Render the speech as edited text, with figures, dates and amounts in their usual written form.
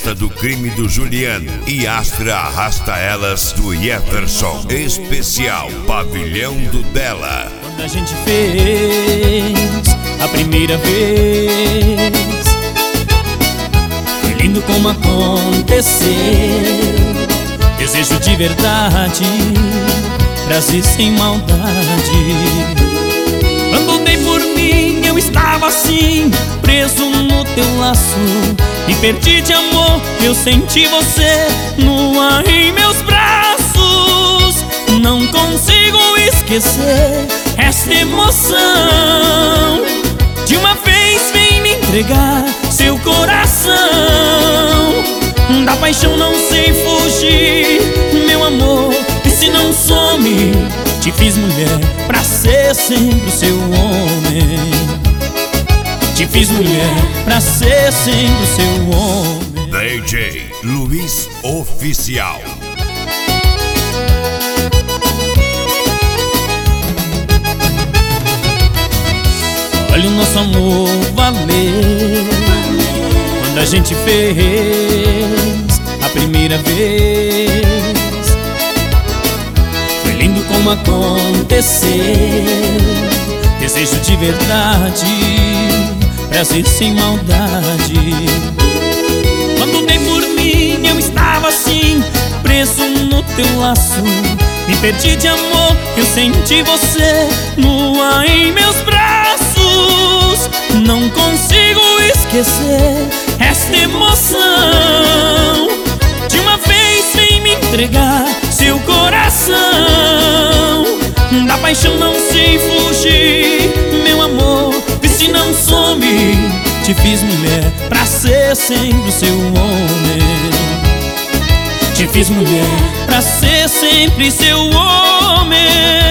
Festa do Crime do Juliano e Astra Arrasta Elas do Jefferson. Especial Pavilhão do Dela. Quando a gente fez a primeira vez, foi lindo como aconteceu. Desejo de verdade, prazer sem maldade. Quando dei por mim, eu estava assim, preso no teu laço. Me perdi de amor, eu senti você nua em meus braços. Não consigo esquecer esta emoção. De uma vez vem me entregar seu coração. Da paixão não sei fugir, meu amor, e se não some. Te fiz mulher pra ser sempre o seu homem. Te fiz mulher pra ser sempre o seu homem. DJ Luiz Oficial. Olha o nosso amor valer. Quando a gente fez a primeira vez, foi lindo como aconteceu. Desejo de verdade, prazer sem maldade. Quando dei por mim, eu estava assim, preso no teu laço. Me perdi de amor, eu senti você nua em meus braços. Não consigo esquecer esta emoção. De uma vez vem me entregar seu coração. Da paixão não sei fugir, meu amor, e se não some. Te fiz mulher pra ser sempre o seu homem. Te fiz mulher pra ser sempre seu homem.